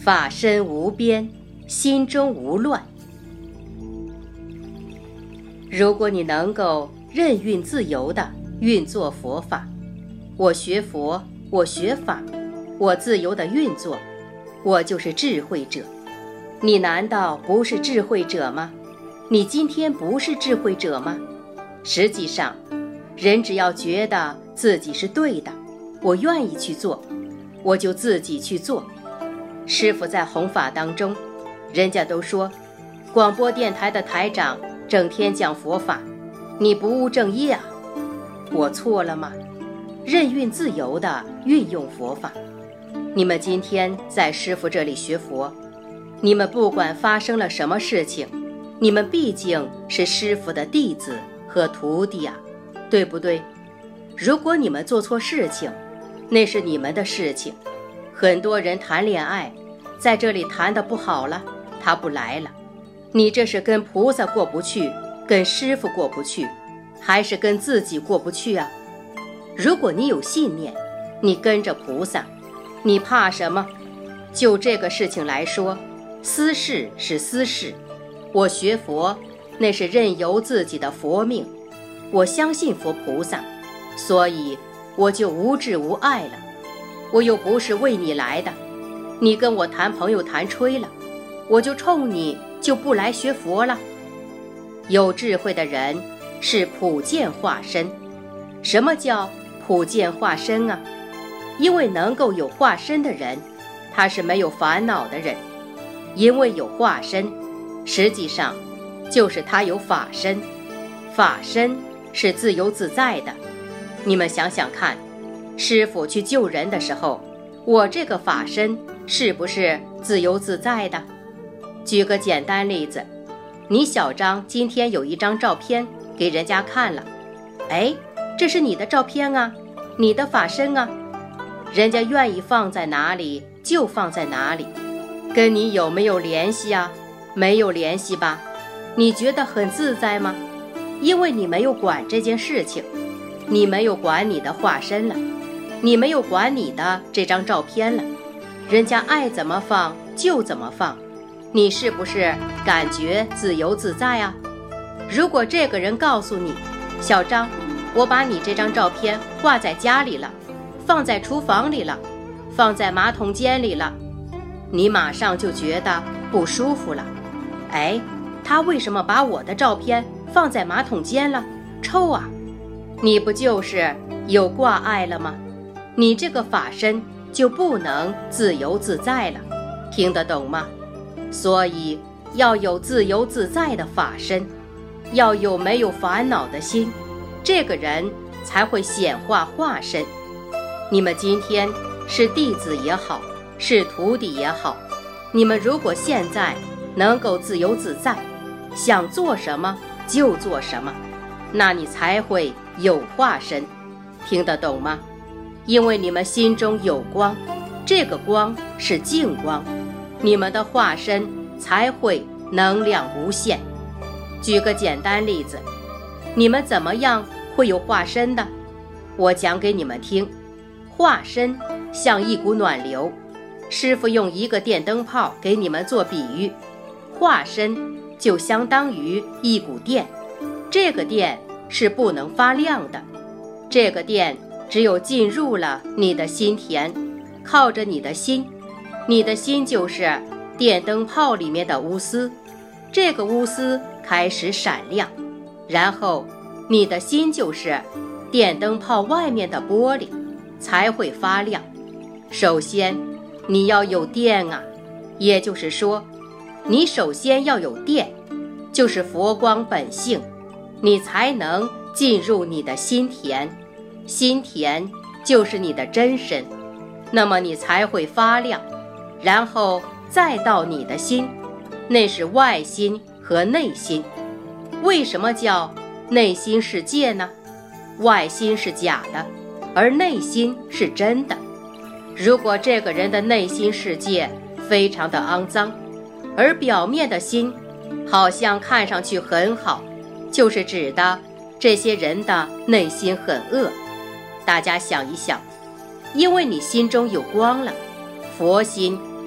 法身无边，心中无乱。如果你能够任运自由地运作佛法，我学佛，我学法，我自由地运作，我就是智慧者。你难道不是智慧者吗？你今天不是智慧者吗？实际上，人只要觉得自己是对的，我愿意去做，我就自己去做。师父在弘法当中，人家都说广播电台的台长整天讲佛法，你不务正业啊。我错了吗？任运自由地运用佛法。你们今天在师父这里学佛，你们不管发生了什么事情，你们毕竟是师父的弟子和徒弟啊，对不对？如果你们做错事情，那是你们的事情。很多人谈恋爱，在这里谈得不好了，他不来了。你这是跟菩萨过不去，跟师父过不去，还是跟自己过不去啊？如果你有信念，你跟着菩萨，你怕什么？就这个事情来说，私事是私事，我学佛那是任由自己的佛命。我相信佛菩萨，所以我就无执无碍了。我又不是为你来的，你跟我谈朋友谈吹了，我就冲你就不来学佛了。有智慧的人是普见化身。什么叫普见化身啊？因为能够有化身的人，他是没有烦恼的人。因为有化身，实际上就是他有法身。法身是自由自在的。你们想想看，师父去救人的时候，我这个法身是不是自由自在的？举个简单例子，你小张今天有一张照片给人家看了，哎，这是你的照片啊，你的法身啊，人家愿意放在哪里就放在哪里，跟你有没有联系啊？没有联系吧？你觉得很自在吗？因为你没有管这件事情，你没有管你的化身了，你没有管你的这张照片了，人家爱怎么放就怎么放，你是不是感觉自由自在啊？如果这个人告诉你，小张，我把你这张照片挂在家里了，放在厨房里了，放在马桶间里了，你马上就觉得不舒服了。哎，他为什么把我的照片放在马桶间了？臭啊！你不就是有挂碍了吗？你这个法身就不能自由自在了，听得懂吗？所以要有自由自在的法身，要有没有烦恼的心，这个人才会显化化身。你们今天是弟子也好，是徒弟也好，你们如果现在能够自由自在，想做什么就做什么，那你才会有化身，听得懂吗？因为你们心中有光，这个光是净光，你们的化身才会能量无限。举个简单例子，你们怎么样会有化身的？我讲给你们听。化身像一股暖流，师父用一个电灯泡给你们做比喻，化身就相当于一股电，这个电是不能发亮的，这个电只有进入了你的心田，靠着你的心，你的心就是电灯泡里面的钨丝，这个钨丝开始闪亮，然后你的心就是电灯泡外面的玻璃，才会发亮。首先你要有电啊，也就是说你首先要有电，就是佛光本性，你才能进入你的心田，心田就是你的真身，那么你才会发亮，然后再到你的心，那是外心和内心。为什么叫内心世界呢？外心是假的，而内心是真的。如果这个人的内心世界非常的肮脏，而表面的心好像看上去很好，就是指的这些人的内心很恶。大家想一想，因为你心中有光了，佛心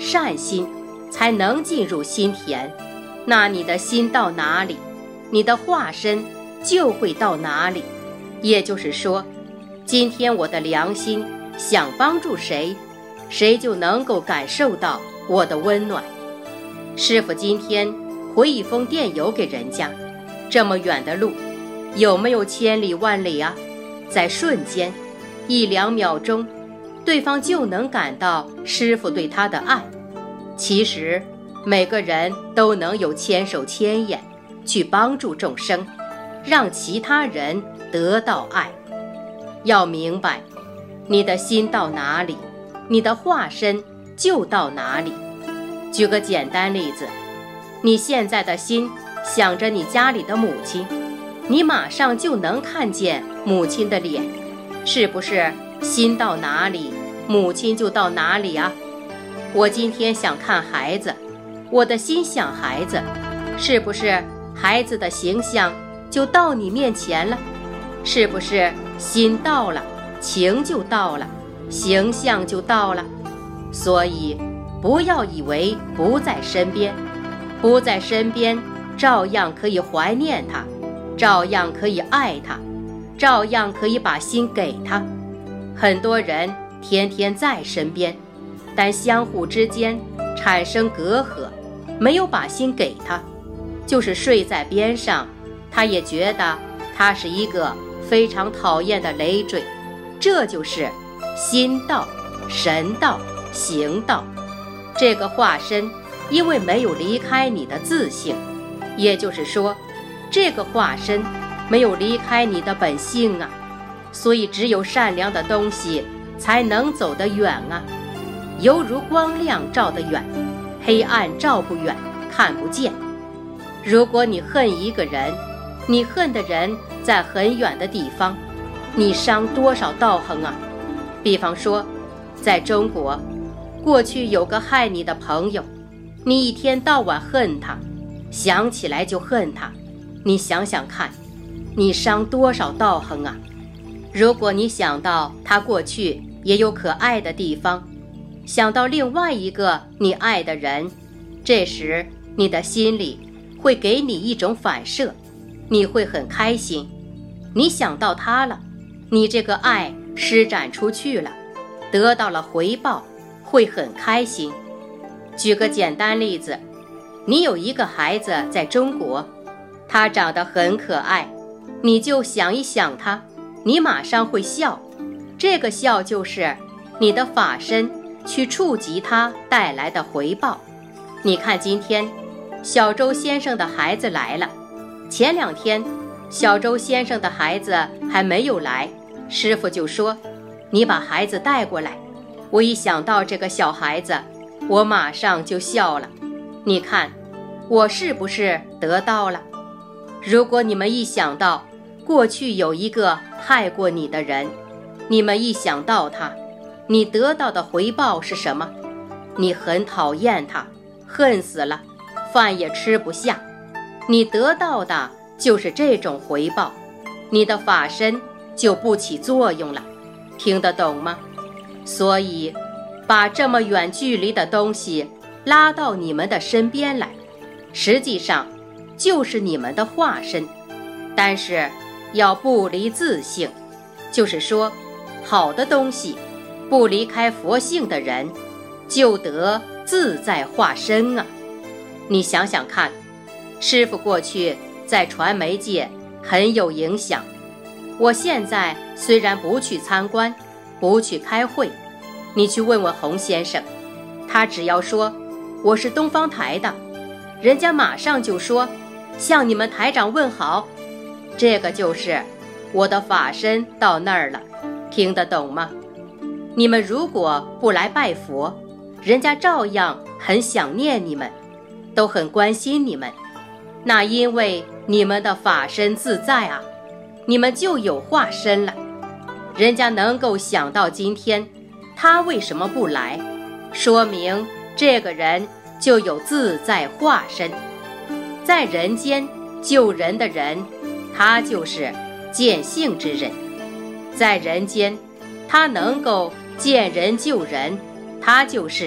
善心才能进入心田，那你的心到哪里，你的化身就会到哪里。也就是说，今天我的良心想帮助谁，谁就能够感受到我的温暖。师父今天回一封电邮给人家，这么远的路，有没有千里万里啊？在瞬间1-2秒钟，对方就能感到师父对他的爱。其实每个人都能有千手千眼去帮助众生，让其他人得到爱。要明白，你的心到哪里，你的化身就到哪里。举个简单例子，你现在的心想着你家里的母亲，你马上就能看见母亲的脸，是不是心到哪里，母亲就到哪里啊？我今天想看孩子，我的心想孩子，是不是孩子的形象就到你面前了？是不是心到了，情就到了，形象就到了？所以不要以为不在身边，不在身边照样可以怀念他，照样可以爱他，照样可以把心给他。很多人天天在身边，但相互之间产生隔阂，没有把心给他，就是睡在边上，他也觉得他是一个非常讨厌的累赘。这就是心到、神到、行到。这个化身因为没有离开你的自性，也就是说，这个化身没有离开你的本性啊，所以只有善良的东西才能走得远啊。犹如光亮照得远，黑暗照不远，看不见。如果你恨一个人，你恨的人在很远的地方，你伤多少道行啊？比方说，在中国，过去有个害你的朋友，你一天到晚恨他，想起来就恨他，你想想看，你伤多少道行啊？如果你想到他过去也有可爱的地方，想到另外一个你爱的人，这时你的心里会给你一种反射，你会很开心。你想到他了，你这个爱施展出去了，得到了回报，会很开心。举个简单例子，你有一个孩子在中国，他长得很可爱，你就想一想他，你马上会笑。这个笑就是你的法身去触及他带来的回报。你看今天小周先生的孩子来了，前2天小周先生的孩子还没有来，师父就说你把孩子带过来。我一想到这个小孩子，我马上就笑了。你看我是不是得到了？如果你们一想到过去有一个害过你的人，你们一想到他，你得到的回报是什么？你很讨厌他，恨死了，饭也吃不下。你得到的就是这种回报，你的法身就不起作用了。听得懂吗？所以把这么远距离的东西拉到你们的身边来，实际上就是你们的化身。但是要不离自性，就是说好的东西不离开佛性的人，就得自在化身啊。你想想看，师父过去在传媒界很有影响，我现在虽然不去参观，不去开会，你去问问洪先生，他只要说我是东方台的，人家马上就说向你们台长问好。这个就是我的法身到那儿了，听得懂吗？你们如果不来拜佛，人家照样很想念你们，都很关心你们。那因为你们的法身自在啊，你们就有化身了。人家能够想到今天他为什么不来，说明这个人就有自在化身。在人间救人的人，他就是见性之人。在人间他能够见人救人，他就是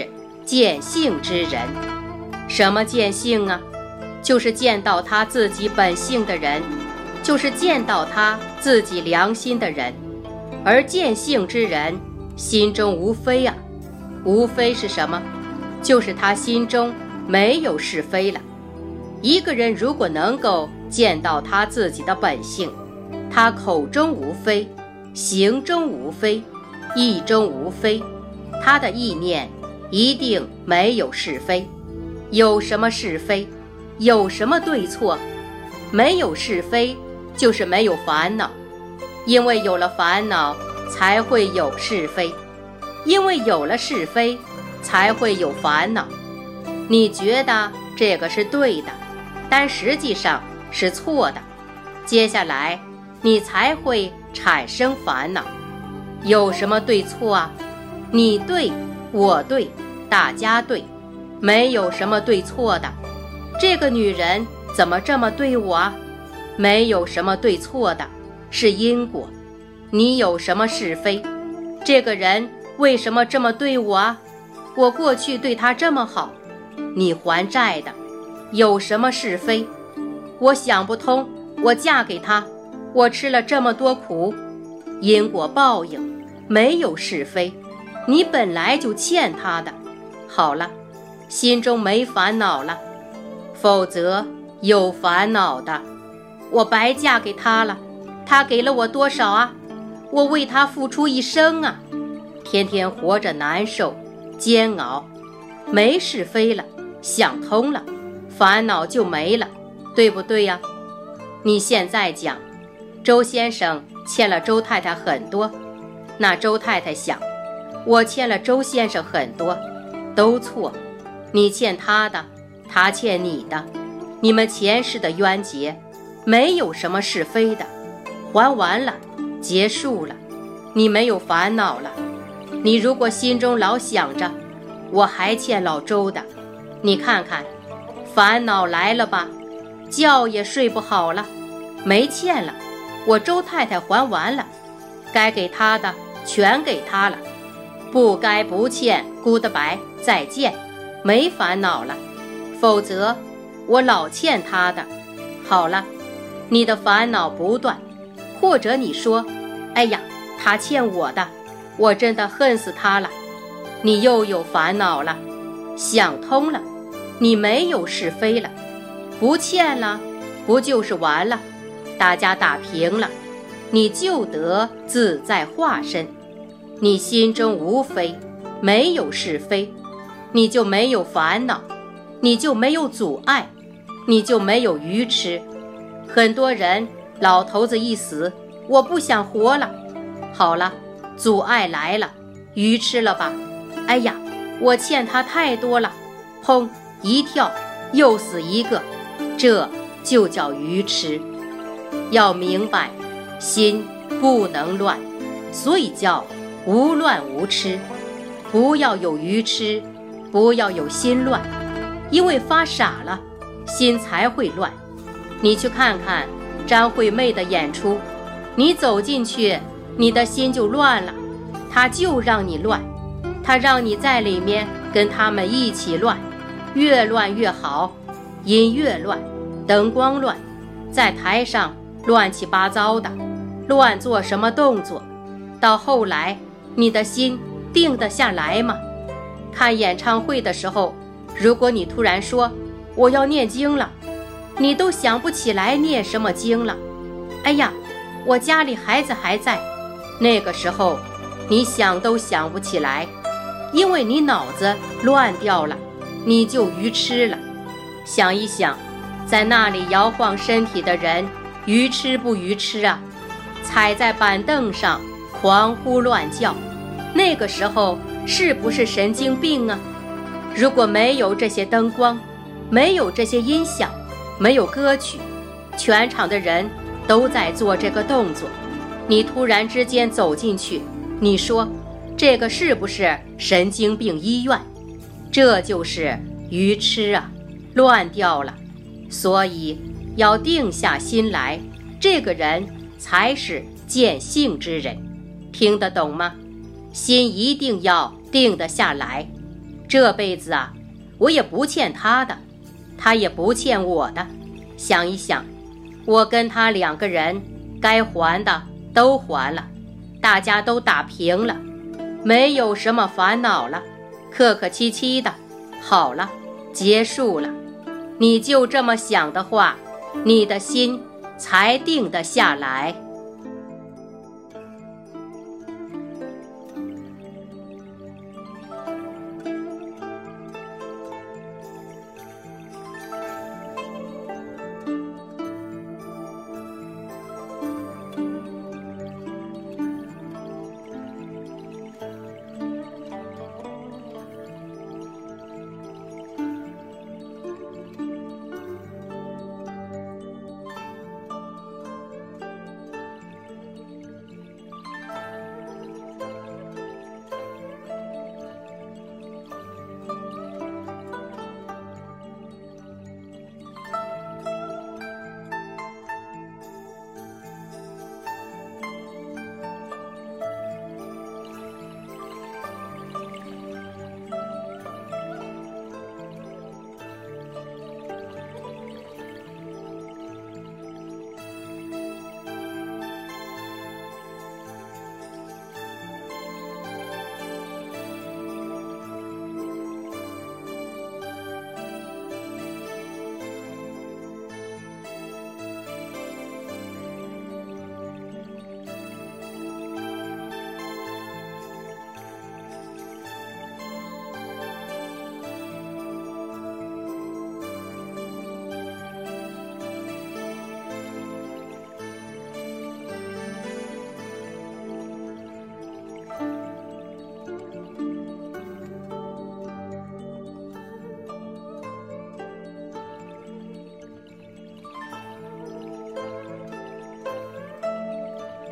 见性之人。什么见性啊？就是见到他自己本性的人，就是见到他自己良心的人。而见性之人，心中无非啊，无非是什么？就是他心中没有是非了。一个人如果能够见到他自己的本性，他口中无非，行中无非，意中无非，他的意念一定没有是非。有什么是非？有什么对错？没有是非，就是没有烦恼。因为有了烦恼，才会有是非；因为有了是非，才会有烦恼。你觉得这个是对的，但实际上是错的，接下来你才会产生烦恼。有什么对错啊？你对，我对，大家对，没有什么对错的。这个女人怎么这么对我啊？没有什么对错的，是因果。你有什么是非？这个人为什么这么对我啊？我过去对他这么好，你还债的，有什么是非？我想不通，我嫁给他，我吃了这么多苦，因果报应，没有是非。你本来就欠他的，好了，心中没烦恼了。否则有烦恼的。我白嫁给他了，他给了我多少啊？我为他付出一生啊，天天活着难受煎熬。没是非了，想通了，烦恼就没了，对不对呀？你现在讲周先生欠了周太太很多，那周太太想，我欠了周先生很多，都错。你欠他的，他欠你的，你们前世的冤结，没有什么是非的，还完了，结束了，你没有烦恼了。你如果心中老想着我还欠老周的，你看看，烦恼来了吧，觉也睡不好了。没欠了，我周太太还完了，该给他的全给他了，不该不欠 goodbye 再见，没烦恼了。否则我老欠他的，好了，你的烦恼不断。或者你说，哎呀，他欠我的，我真的恨死他了，你又有烦恼了。想通了，你没有是非了，不欠了，不就是完了，大家打平了，你就得自在化身。你心中无非，没有是非，你就没有烦恼，你就没有阻碍，你就没有愚痴。很多人老头子一死，我不想活了，好了，阻碍来了，愚痴了吧？哎呀，我欠他太多了，砰一跳又死一个，这就叫愚痴。要明白，心不能乱，所以叫无乱无痴。不要有愚痴，不要有心乱，因为发傻了，心才会乱。你去看看张惠妹的演出，你走进去，你的心就乱了，她就让你乱，她让你在里面跟他们一起乱，越乱越好，音乐乱，灯光乱，在台上乱七八糟的，乱做什么动作？到后来，你的心定得下来吗？看演唱会的时候，如果你突然说我要念经了，你都想不起来念什么经了。哎呀，我家里孩子还在，那个时候你想都想不起来，因为你脑子乱掉了，你就愚痴了。想一想，在那里摇晃身体的人愚痴不愚痴啊？踩在板凳上狂呼乱叫，那个时候是不是神经病啊？如果没有这些灯光，没有这些音响，没有歌曲，全场的人都在做这个动作，你突然之间走进去，你说这个是不是神经病医院？这就是愚痴啊，乱掉了。所以要定下心来，这个人才是见性之人。听得懂吗？心一定要定得下来， 这辈子啊，我也不欠他的，他也不欠我的。想一想，我跟他2个人该还的都还了，大家都打平了，没有什么烦恼了，客客气气的，好了，结束了。你就这么想的话，你的心才定得下来。